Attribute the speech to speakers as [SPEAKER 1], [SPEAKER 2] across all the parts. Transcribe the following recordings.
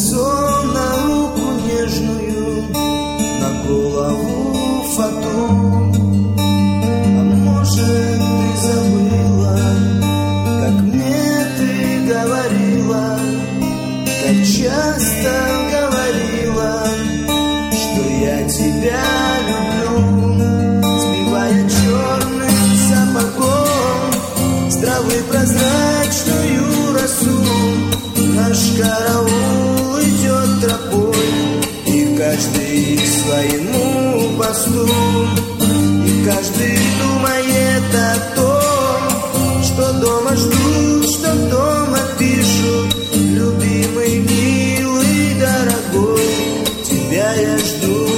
[SPEAKER 1] кольцо на руку нежную, на голову фату. А может, ты забыла, как мне ты говорила, как часто говорила, что я тебя люблю, сбивая черным сапогом с травы прозрачную росу. Наш караул идет тропой, и каждый к своему посту, и каждый думает о том, что дома ждут, что дома пишут. Любимый, милый, дорогой, тебя я жду,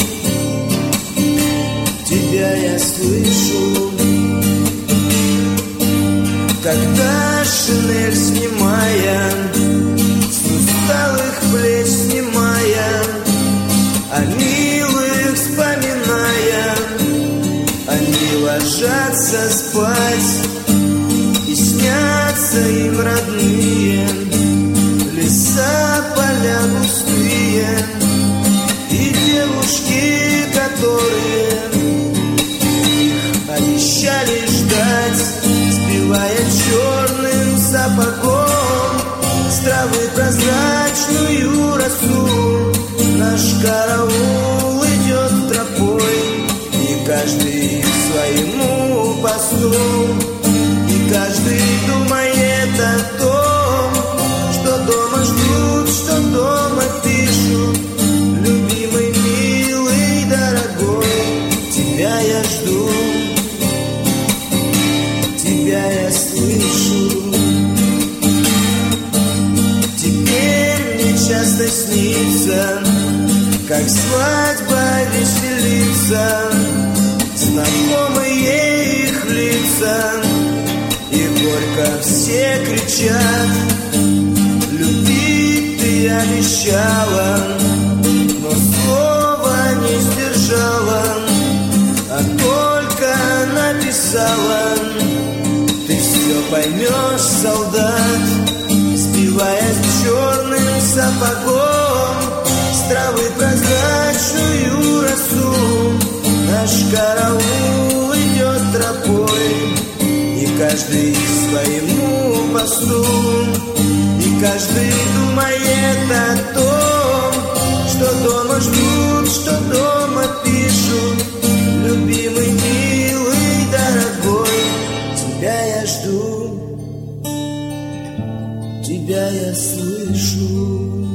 [SPEAKER 1] тебя я слышу. Когда шинель снимая, с усталых плеч снимая, о милых вспоминая, они ложатся спать, и снятся им родные леса, поля густые, и девушки, которые их обещали ждать, сбивая черным сапогом с травы прозрачную росу. Наш караул идет тропой, и каждый к своему посту, и каждый думает о том, что дома ждут, что дома пишут. Любимый, милый, дорогой, тебя я жду, тебя я слышу. Теперь мне часто снится, как свадьба веселится, знакомые их лица, и горько все кричат. Любить ты обещала, но слова не сдержала, а только написала. Ты все поймешь, солдат, сбивая черным сапогом с травы прозрачную росу. Наш караул идет тропой, и каждый к своему посту, и каждый думает о том, что дома ждут, что дома пишут. Любимый, милый, дорогой, тебя я жду, тебя я слышу.